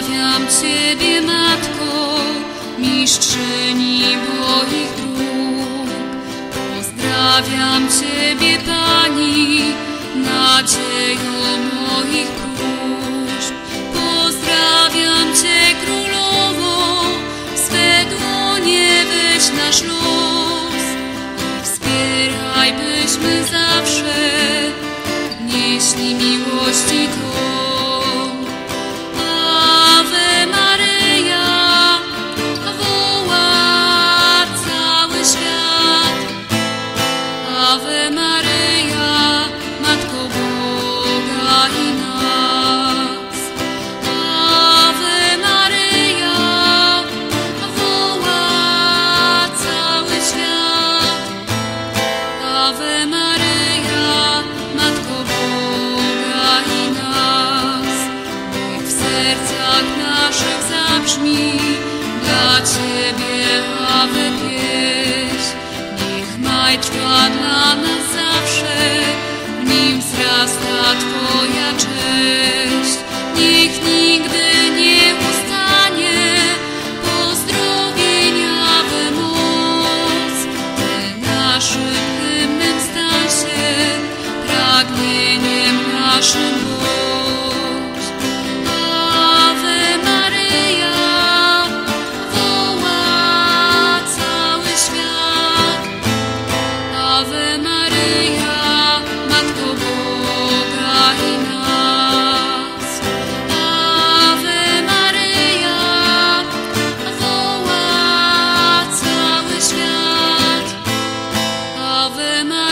Pozdrawiam Ciebie, Matko, mistrzyni moich dróg. Pozdrawiam Ciebie, Pani, nadziejo moich próśb. Pozdrawiam Cię, Królowo, w swe dłonie weź nasz los i wspieraj, byśmy zawsze nieśli miłości Tom. Ave Maryja, woła cały świat. Ave Maryja, Matko Boga i nas. Ave Maryja, woła cały świat. Ave Maryja, Matko Boga i nas. Niech w sercach naszych zabrzmi dla Ciebie Ave pieśń. Niech maj trwa dla nas zawsze, w nim wzrasta Twoja cześć. Niech nigdy nie ustanie pozdrowień Ave moc. Ty naszym hymnem stań się, pragnieniem naszym bądź. Ave Maryja, woła cały świat. Ave Maryja, Matko Boga i nas. Ave Maryja, woła cały świat. Ave Maryja.